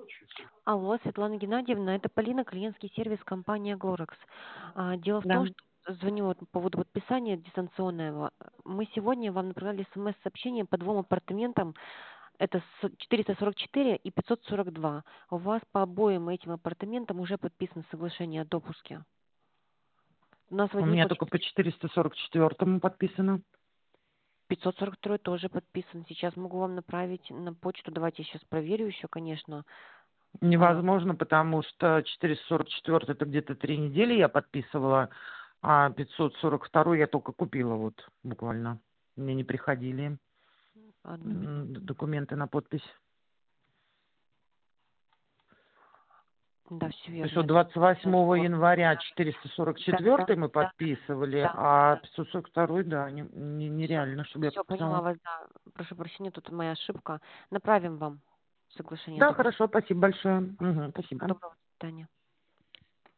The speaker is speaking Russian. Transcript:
Алло, Светлана Геннадьевна, это Полина, клиентский сервис компании Glorex. Дело в Да. том, что звоню вот по поводу подписания дистанционного. Мы сегодня вам направляли смс-сообщение по двум апартаментам. Это 444 и 542. У вас по обоим этим апартаментам уже подписано соглашение о допуске. У нас У меня возникло только по 444 подписано. 542 тоже подписан. Сейчас могу вам направить на почту. Давайте я сейчас проверю еще, конечно. А, Невозможно, потому что 444 это где-то 3 недели я подписывала, а 542 я только купила вот буквально. Мне не приходили Одну минуту. документы на подпись. Да, все То есть верно. вот Это 28 вот. января Да, да, 444 мы да, подписывали, да, а да. 542, да, Все, нереально, чтобы я все поняла подписала. вас, да. Прошу прощения, тут моя ошибка. Направим вам соглашение о Да, допуске. хорошо, спасибо большое. Мгм, Всего спасибо. доброго, до свидания.